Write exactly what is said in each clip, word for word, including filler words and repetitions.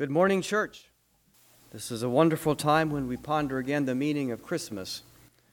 Good morning, church. This is a wonderful time when we ponder again the meaning of Christmas.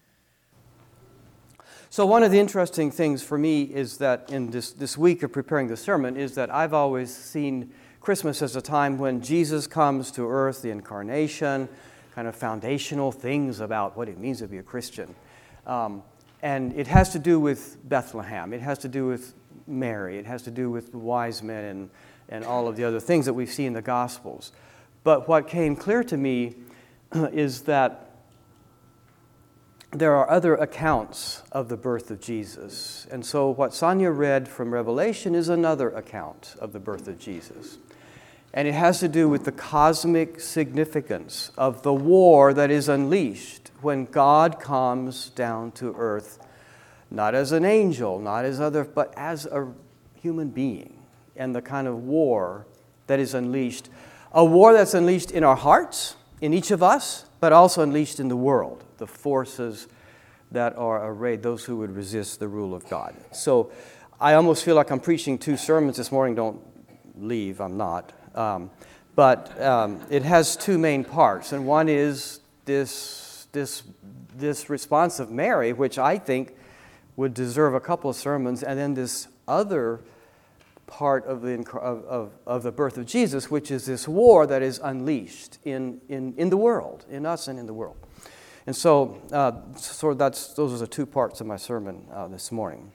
So one of the interesting things for me is that in this, this week of preparing the sermon is that I've always seen Christmas as a time when Jesus comes to earth, the incarnation, kind of foundational things about what it means to be a Christian. Um, and it has to do with Bethlehem. It has to do with Mary. It has to do with the wise men and and all of the other things that we see in the Gospels. But what came clear to me is that there are other accounts of the birth of Jesus. And so what Sonia read from Revelation is another account of the birth of Jesus. And it has to do with the cosmic significance of the war that is unleashed when God comes down to earth, not as an angel, not as other, but as a human being. And the kind of war that is unleashed. A war that's unleashed in our hearts, in each of us, but also unleashed in the world. The forces that are arrayed, those who would resist the rule of God. So I almost feel like I'm preaching two sermons this morning. Don't leave, I'm not. Um, but um, it has two main parts. And one is this, this, this response of Mary, which I think would deserve a couple of sermons. And then this other part of the of, of, of the birth of Jesus, which is this war that is unleashed in, in, in the world, in us and in the world. And so, uh, so that's those are the two parts of my sermon uh, this morning.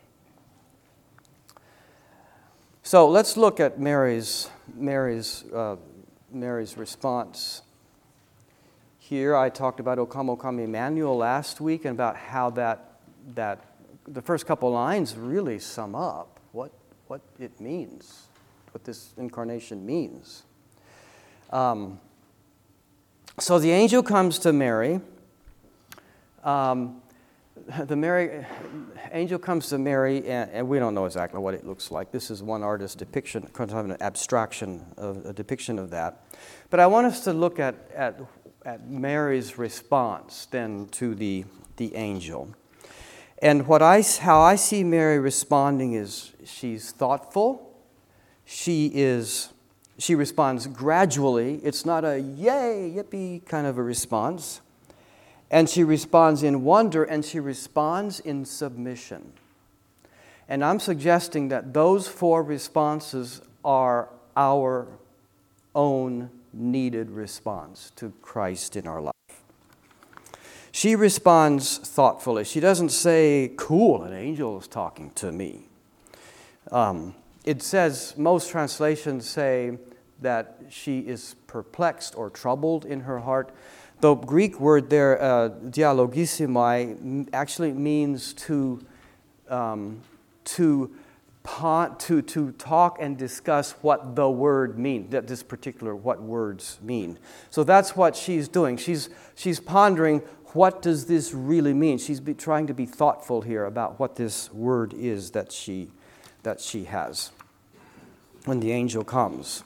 So let's look at Mary's Mary's uh, Mary's response. Here I talked about O Come, O Come Emmanuel last week, and about how that that the first couple lines really sum up what. what it means, what this incarnation means. Um, so the angel comes to Mary. Um, the Mary angel comes to Mary, and, and we don't know exactly what it looks like. This is one artist's depiction, kind of an abstraction, of, a depiction of that. But I want us to look at, at, at Mary's response then to the, the angel. And what I, how I see Mary responding is she's thoughtful. She is, she responds gradually. It's not a yay, yippee kind of a response. And she responds in wonder, and she responds in submission. And I'm suggesting that those four responses are our own needed response to Christ in our life. She responds thoughtfully. She doesn't say, cool, an angel is talking to me. Um, it says, most translations say that she is perplexed or troubled in her heart. The Greek word there, uh, dialogissimai, actually means to, um, to, pon- to, to talk and discuss what the word means, that this particular, what words mean. So that's what she's doing. She's, she's pondering, what does this really mean? She's be trying to be thoughtful here about what this word is that she that she has when the angel comes.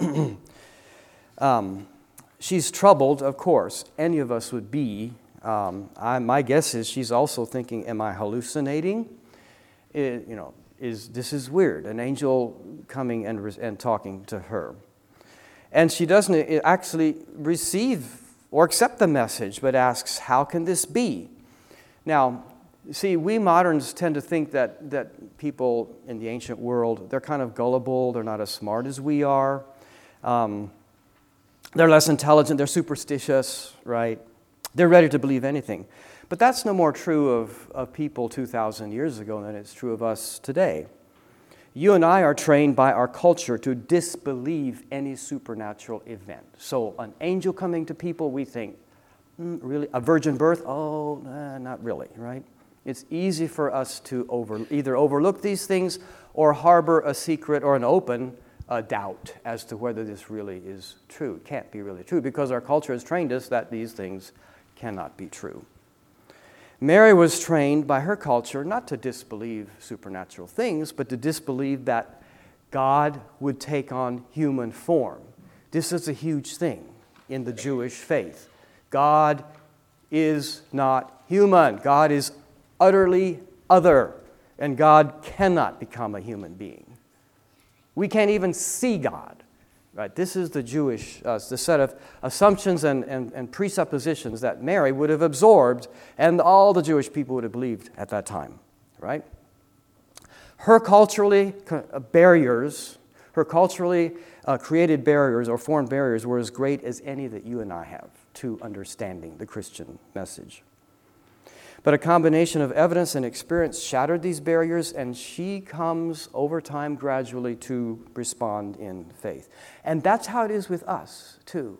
um, she's troubled, of course. Any of us would be. Um, I, my guess is she's also thinking, "Am I hallucinating? It, you know, is this is weird? An angel coming and and talking to her." And she doesn't actually receive or accept the message, but asks, how can this be? Now, see, we moderns tend to think that, that people in the ancient world, they're kind of gullible, they're not as smart as we are. Um, they're less intelligent, they're superstitious, right? They're ready to believe anything. But that's no more true of, of people two thousand years ago than it's true of us today. You and I are trained by our culture to disbelieve any supernatural event. So an angel coming to people, we think, mm, really? A virgin birth? Oh, nah, not really, right? It's easy for us to over, either overlook these things or harbor a secret or an open uh, doubt as to whether this really is true. It can't be really true because our culture has trained us that these things cannot be true. Mary was trained by her culture not to disbelieve supernatural things, but to disbelieve that God would take on human form. This is a huge thing in the Jewish faith. God is not human. God is utterly other, and God cannot become a human being. We can't even see God. Right? This is the Jewish, uh, the set of assumptions and, and, and presuppositions that Mary would have absorbed and all the Jewish people would have believed at that time. Right? Her culturally uh, barriers, her culturally uh, created barriers or formed barriers were as great as any that you and I have to understanding the Christian message. But a combination of evidence and experience shattered these barriers, and she comes over time gradually to respond in faith. And that's how it is with us, too.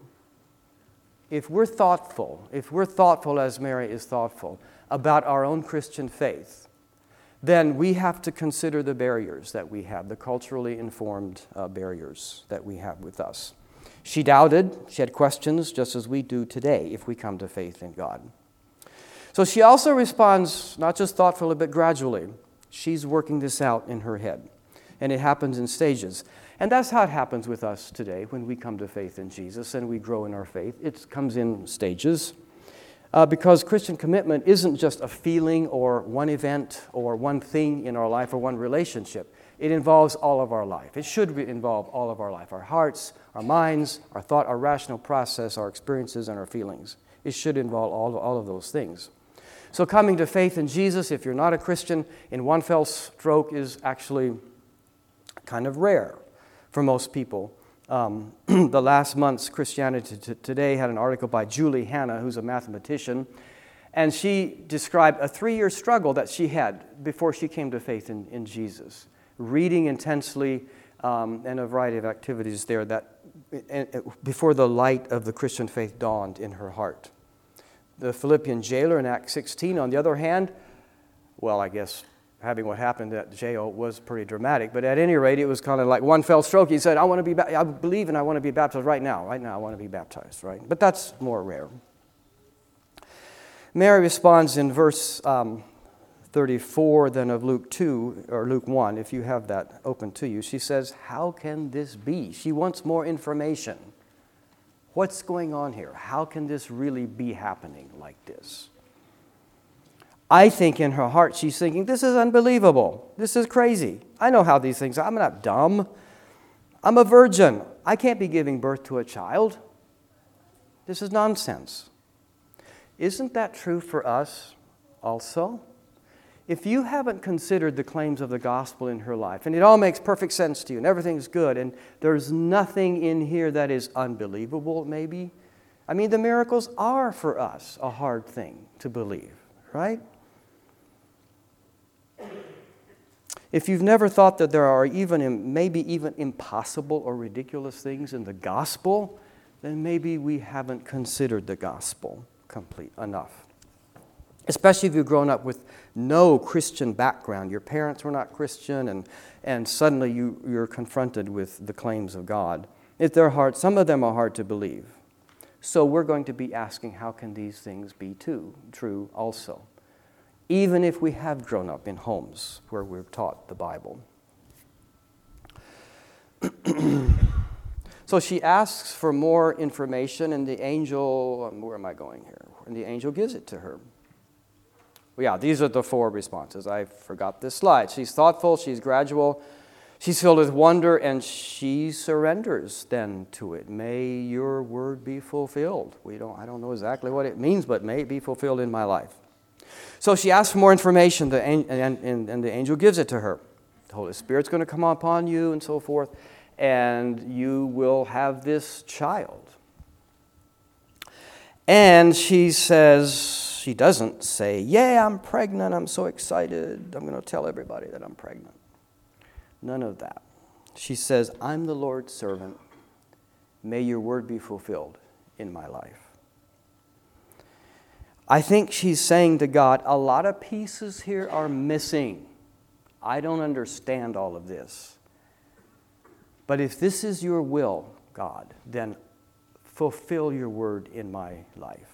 If we're thoughtful, if we're thoughtful as Mary is thoughtful about our own Christian faith, then we have to consider the barriers that we have, the culturally informed uh, barriers that we have with us. She doubted, she had questions, just as we do today if we come to faith in God. So she also responds not just thoughtfully, but gradually. She's working this out in her head. And it happens in stages. And that's how it happens with us today when we come to faith in Jesus and we grow in our faith. It comes in stages. Uh, because Christian commitment isn't just a feeling or one event or one thing in our life or one relationship. It involves all of our life. It should involve all of our life. Our hearts, our minds, our thought, our rational process, our experiences, and our feelings. It should involve all, all of those things. So coming to faith in Jesus, if you're not a Christian, in one fell stroke is actually kind of rare for most people. Um, the last month's Christianity T- Today had an article by Julie Hanna, who's a mathematician, and she described a three-year struggle that she had before she came to faith in, in Jesus. Reading intensely um, and a variety of activities there that and, and before the light of the Christian faith dawned in her heart. The Philippian jailer in Acts sixteen, on the other hand, well, I guess having what happened at jail was pretty dramatic, but at any rate, it was kind of like one fell stroke. He said, I want to be, ba- I believe and I want to be baptized right now. Right now, I want to be baptized, right? But that's more rare. Mary responds in verse um, thirty-four then of Luke two, or Luke one, if you have that open to you. She says, how can this be? She wants more information. What's going on here? How can this really be happening like this? I think in her heart she's thinking, this is unbelievable. This is crazy. I know how these things are. I'm not dumb. I'm a virgin. I can't be giving birth to a child. This is nonsense. Isn't that true for us also? If you haven't considered the claims of the gospel in her life, and it all makes perfect sense to you, and everything's good, and there's nothing in here that is unbelievable, maybe. I mean, the miracles are for us a hard thing to believe, right? If you've never thought that there are even, maybe even impossible or ridiculous things in the gospel, then maybe we haven't considered the gospel complete enough. Especially if you've grown up with no Christian background. Your parents were not Christian, and, and suddenly you, you're confronted with the claims of God. If they're hard, some of them are hard to believe. So we're going to be asking, how can these things be too true also? Even if we have grown up in homes where we're taught the Bible. So she asks for more information, and the angel, um, where am I going here? And the angel gives it to her. Well, yeah, these are the four responses. I forgot this slide. She's thoughtful, she's gradual, she's filled with wonder, and she surrenders then to it. May your word be fulfilled. We don't, I don't know exactly what it means, but may it be fulfilled in my life. So she asks for more information, the, and, and, and the angel gives it to her. The Holy Spirit's going to come upon you and so forth, and you will have this child. And she says, she doesn't say, yeah, I'm pregnant, I'm so excited, I'm going to tell everybody that I'm pregnant. None of that. She says, I'm the Lord's servant. May your word be fulfilled in my life. I think she's saying to God, a lot of pieces here are missing. I don't understand all of this. But if this is your will, God, then fulfill your word in my life.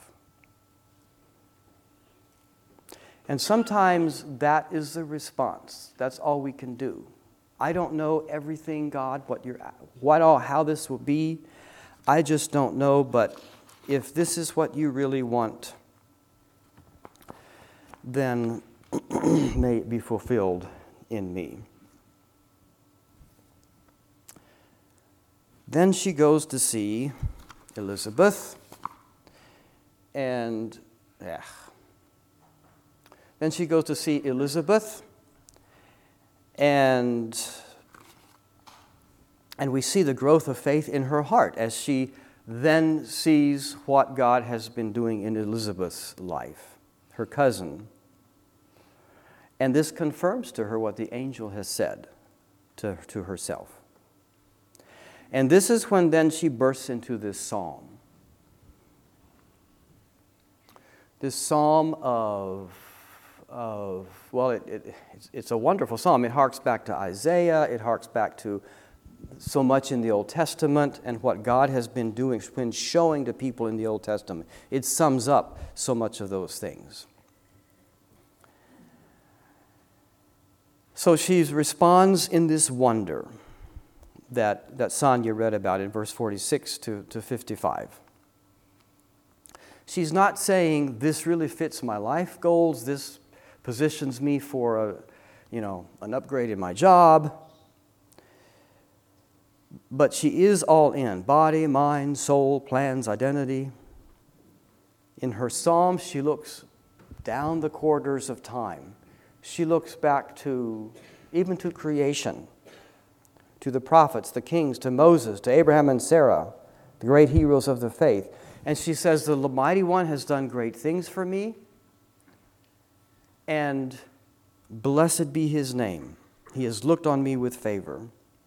And sometimes that is the response. That's all we can do. I don't know everything, God, what you're, what all, how this will be. I just don't know. But if this is what you really want, then may it be fulfilled in me. Then she goes to see Elizabeth, and yeah. Then she goes to see Elizabeth, and, and we see the growth of faith in her heart as she then sees what God has been doing in Elizabeth's life, her cousin. And this confirms to her what the angel has said to, to herself. And this is when then she bursts into this psalm. This psalm of, of well, it, it, it's, it's a wonderful psalm. It harks back to Isaiah. It harks back to so much in the Old Testament and what God has been doing, been showing to people in the Old Testament. It sums up so much of those things. So she responds in this wonder that, that Sonia read about in verse forty-six to, to fifty-five. She's not saying, this really fits my life goals, this positions me for a, you know, an upgrade in my job. But she is all in, body, mind, soul, plans, identity. In her psalm, she looks down the corridors of time. She looks back to, even to creation, to the prophets, the kings, to Moses, to Abraham and Sarah, the great heroes of the faith. And she says, the Mighty One has done great things for me, and blessed be His name. He has looked on me with favor.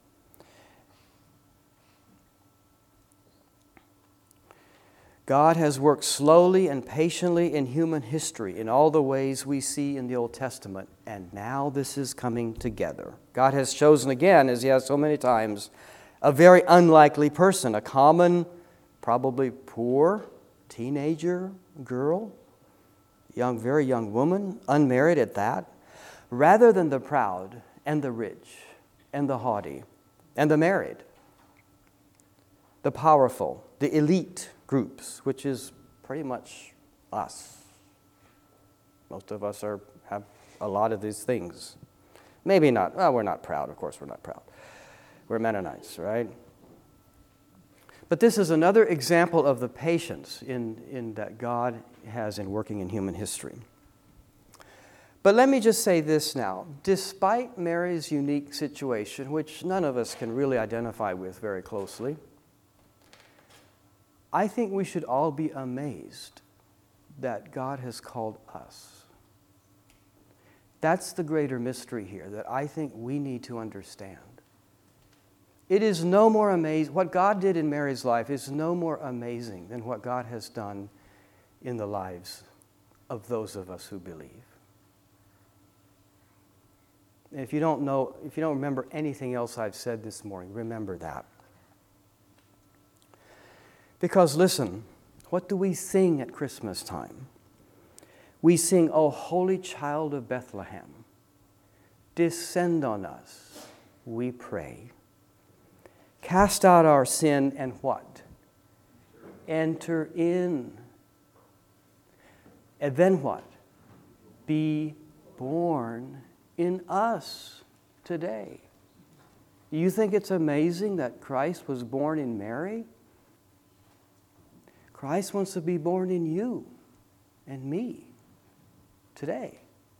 God has worked slowly and patiently in human history in all the ways we see in the Old Testament, and now this is coming together. God has chosen again, as He has so many times, a very unlikely person, a common, probably poor teenager girl, young, very young woman, unmarried at that, rather than the proud and the rich and the haughty and the married, the powerful, the elite groups, which is pretty much us. Most of us are have a lot of these things. Maybe not. Well, we're not proud. Of course, we're not proud. We're Mennonites, right? But this is another example of the patience in, in that God has in working in human history. But let me just say this now. Despite Mary's unique situation, which none of us can really identify with very closely, I think we should all be amazed that God has called us. That's the greater mystery here that I think we need to understand. It is no more amazing. What God did in Mary's life is no more amazing than what God has done in the lives of those of us who believe. And if you don't know, if you don't remember anything else I've said this morning, remember that. Because listen, what do we sing at Christmas time? We sing, O Holy Child of Bethlehem, descend on us, we pray. Cast out our sin and what? Enter in. And then what? Be born in us today. You think it's amazing that Christ was born in Mary? Christ wants to be born in you and me today.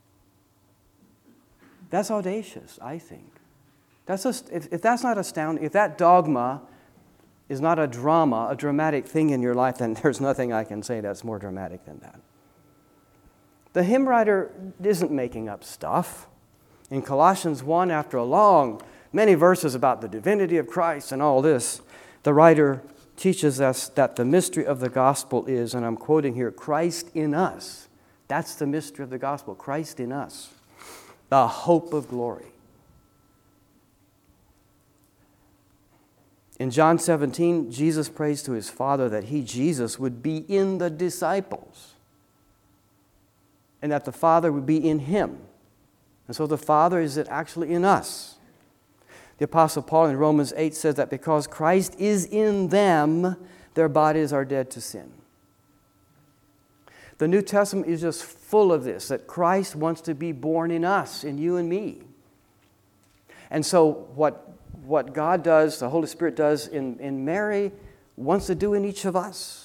That's audacious, I think. That's just, if, if that's not astounding, if that dogma is not a drama, a dramatic thing in your life, then there's nothing I can say that's more dramatic than that. The hymn writer isn't making up stuff. In Colossians one, after a long, many verses about the divinity of Christ and all this, the writer teaches us that the mystery of the gospel is, and I'm quoting here, Christ in us. That's the mystery of the gospel, Christ in us, the hope of glory. In John seventeen, Jesus prays to His Father that He, Jesus, would be in the disciples and that the Father would be in Him. And so the Father is actually in us. The Apostle Paul in Romans eight says that because Christ is in them, their bodies are dead to sin. The New Testament is just full of this, that Christ wants to be born in us, in you and me. And so what what God does, the Holy Spirit does in, in Mary, wants to do in each of us.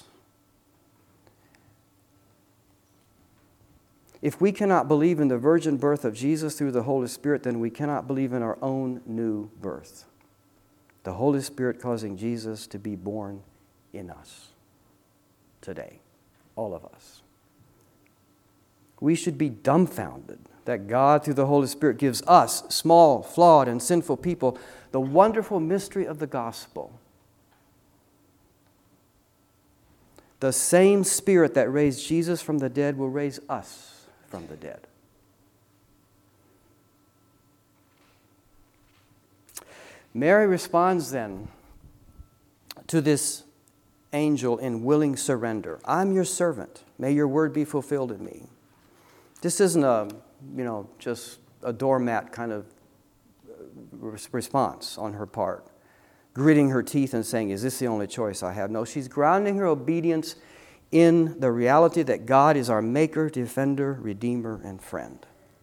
If we cannot believe in the virgin birth of Jesus through the Holy Spirit, then we cannot believe in our own new birth. The Holy Spirit causing Jesus to be born in us today, all of us. We should be dumbfounded that God, through the Holy Spirit, gives us, small, flawed, and sinful people, the wonderful mystery of the gospel. The same Spirit that raised Jesus from the dead will raise us from the dead. Mary responds then to this angel in willing surrender. I'm your servant. May your word be fulfilled in me. This isn't a, you know, just a doormat kind of response on her part, gritting her teeth and saying, is this the only choice I have? No, she's grounding her obedience in the reality that God is our maker, defender, redeemer, and friend.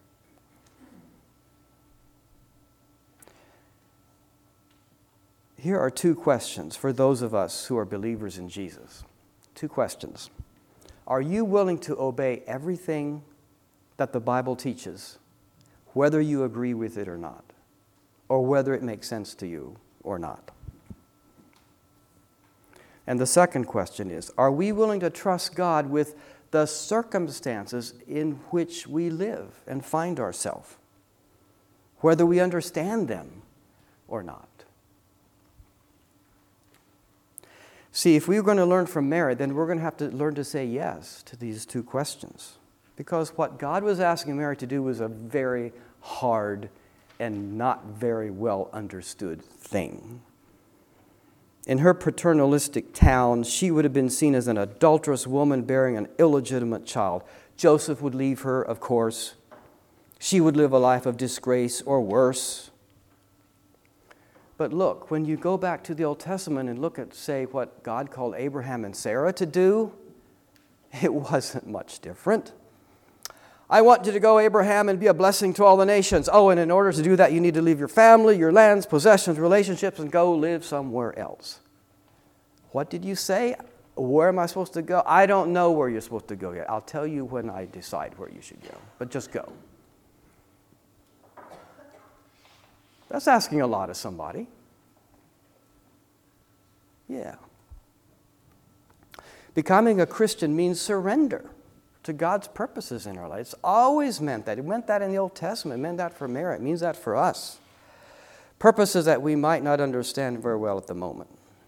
Here are two questions for those of us who are believers in Jesus. Two questions. Are you willing to obey everything that the Bible teaches, whether you agree with it or not, or whether it makes sense to you or not? And the second question is, are we willing to trust God with the circumstances in which we live and find ourselves, whether we understand them or not? See, if we're going to learn from Mary, then we're going to have to learn to say yes to these two questions. Because what God was asking Mary to do was a very hard and not very well understood thing. In her paternalistic town, she would have been seen as an adulterous woman bearing an illegitimate child. Joseph would leave her, of course. She would live a life of disgrace or worse. But look, when you go back to the Old Testament and look at, say, what God called Abraham and Sarah to do, it wasn't much different. I want you to go, Abraham, and be a blessing to all the nations. Oh, and in order to do that, you need to leave your family, your lands, possessions, relationships, and go live somewhere else. What did you say? Where am I supposed to go? I don't know where you're supposed to go yet. I'll tell you when I decide where you should go. But just go. That's asking a lot of somebody. Yeah. Becoming a Christian means surrender to God's purposes in our life. It's always meant that. It meant that in the Old Testament. It meant that for Mary. It means that for us. Purposes that we might not understand very well at the moment.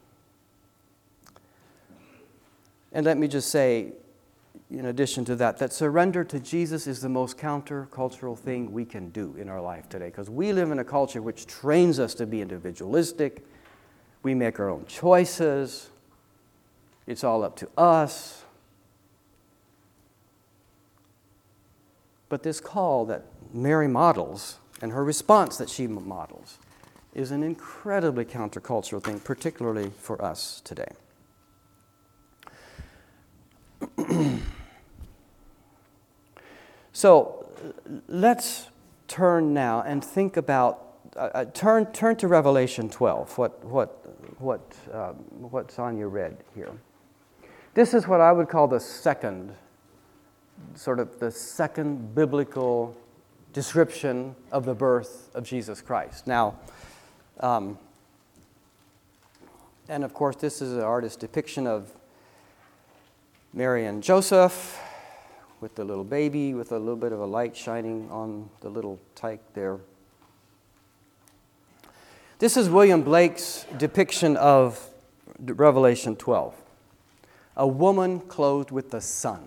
And let me just say, in addition to that, that surrender to Jesus is the most countercultural thing we can do in our life today, because we live in a culture which trains us to be individualistic. We make our own choices. It's all up to us. But this call that Mary models and her response that she models is an incredibly countercultural thing, particularly for us today. So let's turn now and think about, uh, turn turn to Revelation twelve, what, what, what, um, what's on your red here. This is what I would call the second, sort of the second biblical description of the birth of Jesus Christ. Now, um, and of course this is an artist's depiction of Mary and Joseph, with the little baby, with a little bit of a light shining on the little tyke there. This is William Blake's depiction of Revelation twelve. A woman clothed with the sun.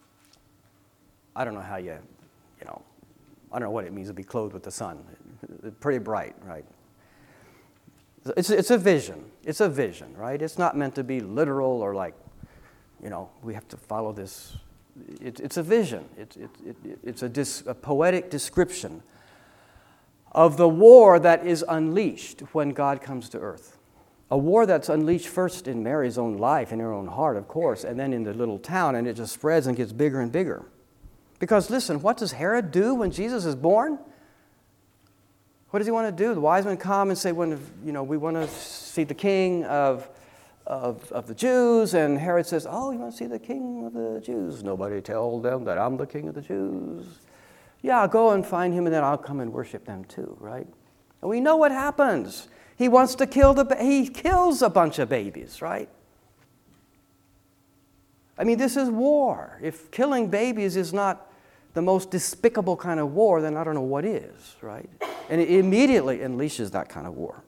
I don't know how you, you know, I don't know what it means to be clothed with the sun. Pretty bright, right? It's, it's a vision. It's a vision, right? It's not meant to be literal or like, you know, we have to follow this. It, it's a vision. It, it, it, it's a, dis, a poetic description of the war that is unleashed when God comes to earth. A war that's unleashed first in Mary's own life, in her own heart, of course, and then in the little town, and it just spreads and gets bigger and bigger. Because listen, what does Herod do when Jesus is born? What does he want to do? The wise men come and say, when, you know, we want to see the king of, of, of the Jews. And Herod says, oh, you want to see the king of the Jews? Nobody told them that I'm the king of the Jews. Yeah, I'll go and find him, and then I'll come and worship them too, right? And we know what happens. He wants to kill the, he kills a bunch of babies, right? I mean, this is war. If killing babies is not the most despicable kind of war, then I don't know what is, right? And it immediately unleashes that kind of war.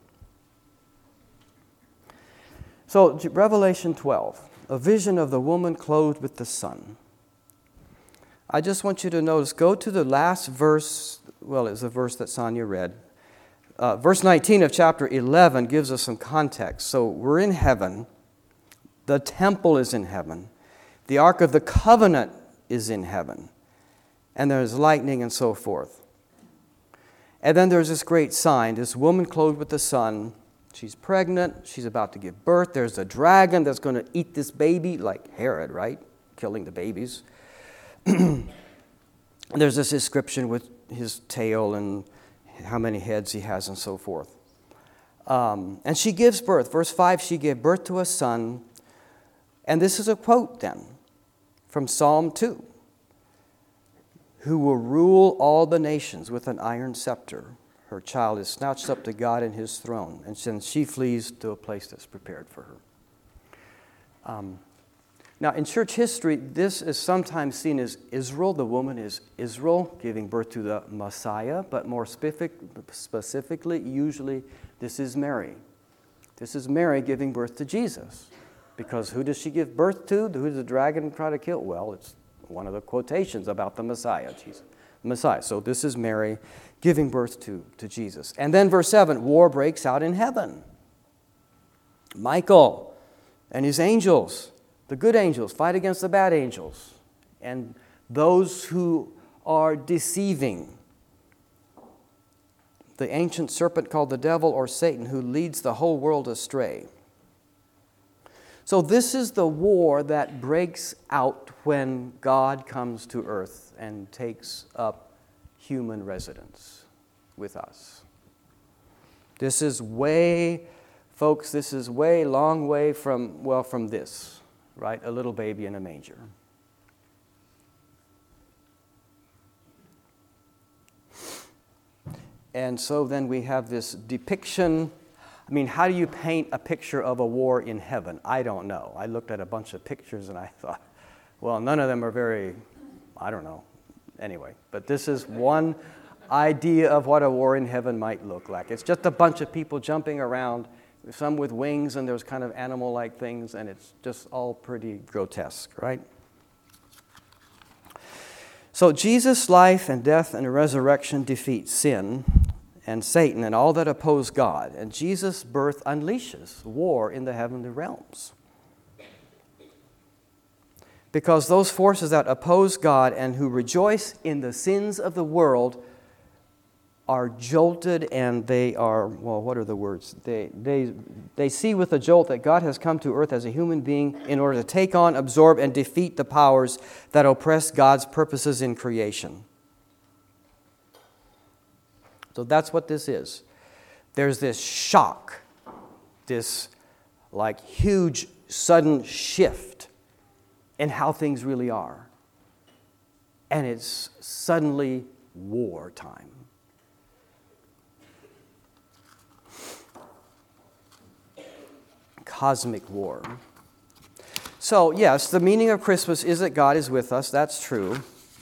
So, Revelation twelve, a vision of the woman clothed with the sun. I just want you to notice, go to the last verse, well, it's a verse that Sonia read. Uh, verse nineteen of chapter eleven gives us some context. So, we're in heaven. The temple is in heaven. The Ark of the Covenant is in heaven. And there's lightning and so forth. And then there's this great sign, this woman clothed with the sun. She's pregnant. She's about to give birth. There's a dragon that's going to eat this baby, like Herod, right? Killing the babies. There's this inscription with his tail and how many heads he has and so forth. Um, and she gives birth. Verse five, she gave birth to a son. And this is a quote then from Psalm two. Who will rule all the nations with an iron scepter. Her child is snatched up to God in his throne, and then she flees to a place that's prepared for her. Um, now, in church history, this is sometimes seen as Israel. The woman is Israel giving birth to the Messiah, but more specific, specifically, usually, this is Mary. This is Mary giving birth to Jesus. Because who does she give birth to? Who does the dragon try to kill? Well, it's one of the quotations about the Messiah, Jesus. Messiah. So this is Mary giving birth to, to Jesus. And then verse seven, war breaks out in heaven. Michael and his angels, the good angels, fight against the bad angels. And those who are deceiving. The ancient serpent called the devil or Satan, who leads the whole world astray. So this is the war that breaks out when God comes to earth and takes up human residence with us. This is way, folks, this is way, long way from, well, from this, right? A little baby in a manger. And so then we have this depiction. I mean, how do you paint a picture of a war in heaven? I don't know. I looked at a bunch of pictures and I thought, well, none of them are very, I don't know. Anyway, but this is one idea of what a war in heaven might look like. It's just a bunch of people jumping around, some with wings and there's kind of animal-like things, and it's just all pretty grotesque, right? So Jesus' life and death and resurrection defeat sin and Satan and all that oppose God. And Jesus' birth unleashes war in the heavenly realms. Because those forces that oppose God and who rejoice in the sins of the world are jolted, and they are, well, what are the words? They, they, they see with a jolt that God has come to earth as a human being in order to take on, absorb, and defeat the powers that oppress God's purposes in creation. So that's what this is. There's this shock, this like huge sudden shift in how things really are. And it's suddenly wartime. Cosmic war. So, yes, the meaning of Christmas is that God is with us. That's true.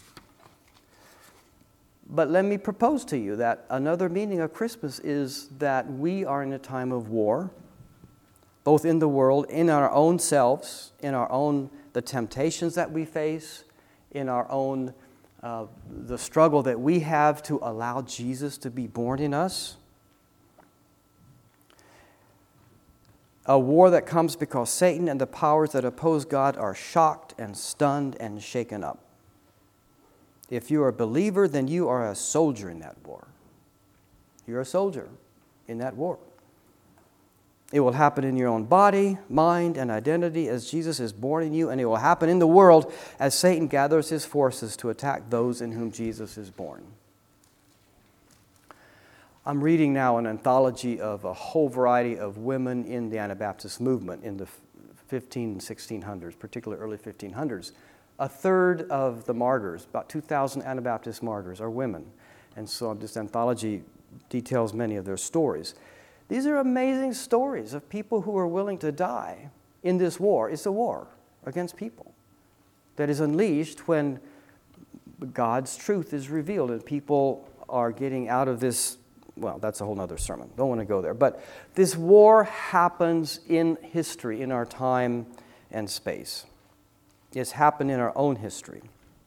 But let me propose to you that another meaning of Christmas is that we are in a time of war, both in the world, in our own selves, in our own, the temptations that we face, in our own, uh, the struggle that we have to allow Jesus to be born in us. A war that comes because Satan and the powers that oppose God are shocked and stunned and shaken up. If you are a believer, then you are a soldier in that war. You're a soldier in that war. It will happen in your own body, mind, and identity as Jesus is born in you, and it will happen in the world as Satan gathers his forces to attack those in whom Jesus is born. I'm reading now an anthology of a whole variety of women in the Anabaptist movement in the fifteen and sixteen hundreds, particularly early fifteen hundreds. A third of the martyrs, about two thousand Anabaptist martyrs, are women. And so this anthology details many of their stories. These are amazing stories of people who are willing to die in this war. It's a war against people that is unleashed when God's truth is revealed and people are getting out of this. Well, that's a whole other sermon. Don't want to go there. But this war happens in history, in our time and space. It's happened in our own history.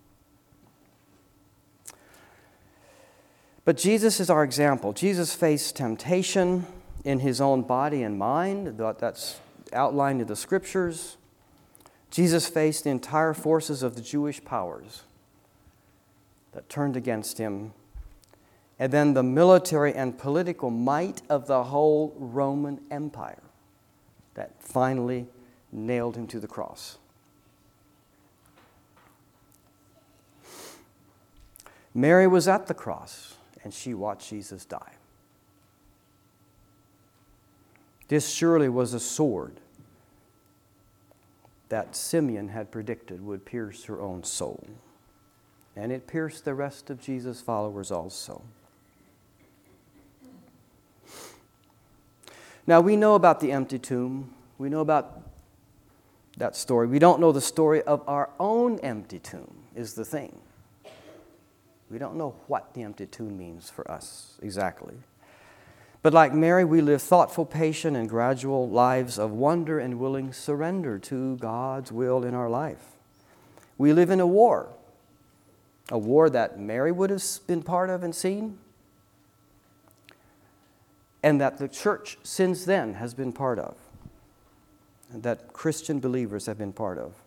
But Jesus is our example. Jesus faced temptation in his own body and mind. That's outlined in the scriptures. Jesus faced the entire forces of the Jewish powers that turned against him, and then the military and political might of the whole Roman Empire that finally nailed him to the cross. Mary was at the cross, and she watched Jesus die. This surely was a sword that Simeon had predicted would pierce her own soul. And it pierced the rest of Jesus' followers also. Now, we know about the empty tomb. We know about that story. We don't know the story of our own empty tomb, is the thing. We don't know what the empty tomb means for us exactly. But like Mary, we live thoughtful, patient, and gradual lives of wonder and willing surrender to God's will in our life. We live in a war, a war that Mary would have been part of and seen, and that the church since then has been part of, and that Christian believers have been part of.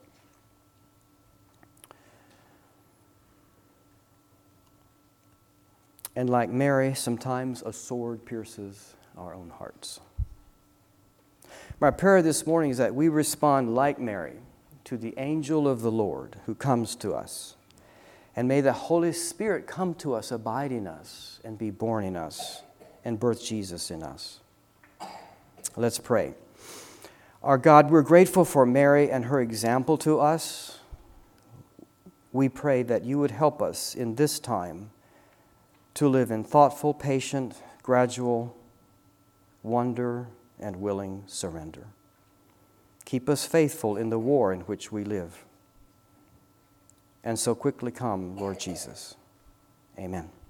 And like Mary, sometimes a sword pierces our own hearts. My prayer this morning is that we respond like Mary to the angel of the Lord who comes to us. And may the Holy Spirit come to us, abide in us, and be born in us, and birth Jesus in us. Let's pray. Our God, we're grateful for Mary and her example to us. We pray that you would help us in this time to live in thoughtful, patient, gradual wonder and willing surrender. Keep us faithful in the war in which we live. And so quickly come, Lord Jesus. Amen.